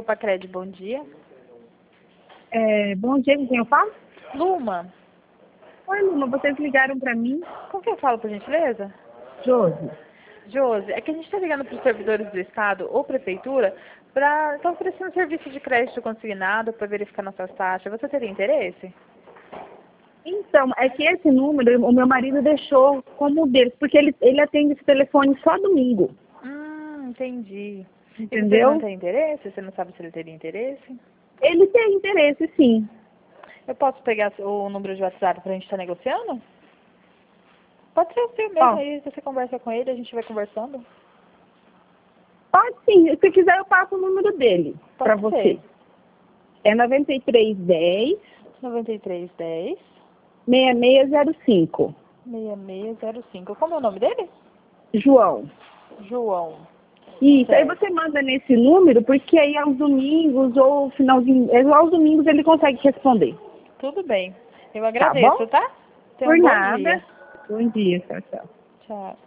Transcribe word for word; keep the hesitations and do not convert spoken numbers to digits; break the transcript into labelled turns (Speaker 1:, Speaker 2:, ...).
Speaker 1: Copacred, bom dia.
Speaker 2: É, bom dia, com quem eu falo?
Speaker 1: Luma,
Speaker 2: Oi, Luma, vocês ligaram pra mim?
Speaker 1: com quem eu falo, por gentileza?
Speaker 2: Josi.
Speaker 1: Josi, é que a gente está ligando para os servidores do Estado ou Prefeitura para estar oferecendo serviço de crédito consignado para verificar nossas taxas. Você teria interesse?
Speaker 2: Então, é que esse número, o meu marido deixou como dele, porque ele, ele atende esse telefone só domingo,
Speaker 1: Hum, entendi. E você
Speaker 2: entendeu?
Speaker 1: não tem interesse? Você não sabe se ele teria interesse?
Speaker 2: Ele tem interesse, sim.
Speaker 1: Eu posso pegar o número de WhatsApp para a gente estar negociando? Pode ser o seu mesmo,
Speaker 2: Ó,
Speaker 1: aí você conversa com ele, a gente vai conversando.
Speaker 2: pode sim, se quiser eu passo o número dele
Speaker 1: Pode
Speaker 2: pra você.
Speaker 1: ser.
Speaker 2: É nove três um zero,
Speaker 1: noventa e três, dez,
Speaker 2: seis seis zero cinco.
Speaker 1: seis seis zero cinco. Como é o nome dele?
Speaker 2: João.
Speaker 1: João.
Speaker 2: Isso, aí
Speaker 1: Certo.
Speaker 2: você manda nesse número, porque aí aos domingos ou finalzinho, é, aos domingos ele consegue responder.
Speaker 1: Tudo bem. Eu
Speaker 2: Tá bom?
Speaker 1: agradeço, tá? Tenha
Speaker 2: Por
Speaker 1: um bom
Speaker 2: nada.
Speaker 1: dia.
Speaker 2: Bom dia, tchau, tchau.
Speaker 1: Tchau.